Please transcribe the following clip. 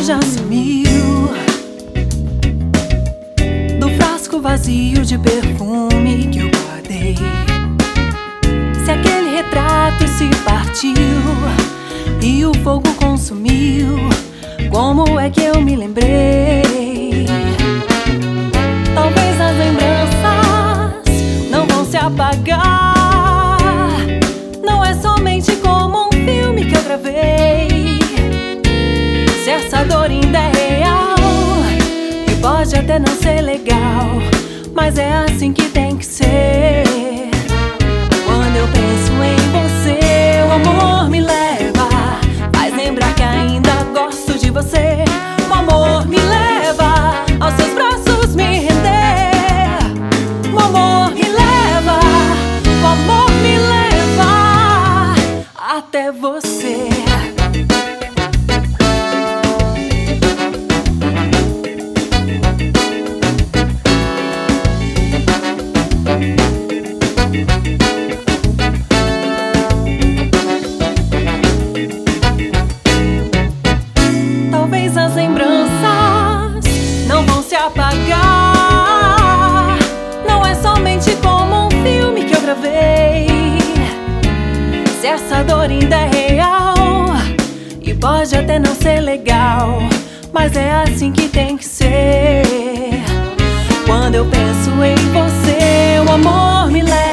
já sumiu do frasco vazio de perfume que eu guardei. Se aquele retrato se partiu e o fogo consumiu, como é que eu me lembrei? Talvez as lembranças não vão se apagar. Não é somente como um filme que eu gravei. Se essa dor ainda é real, e pode até não ser legal, mas é assim que tem que ser. Quando eu penso em você, o amor me leva, faz lembrar que ainda gosto de você. O amor me leva aos seus braços me render. O amor me leva, o amor me leva até você. Talvez as lembranças não vão se apagar. Não é somente como um filme que eu gravei. Se essa dor ainda é real, e pode até não ser legal, mas é assim que tem que ser. Quando eu penso em você, o amor me leva,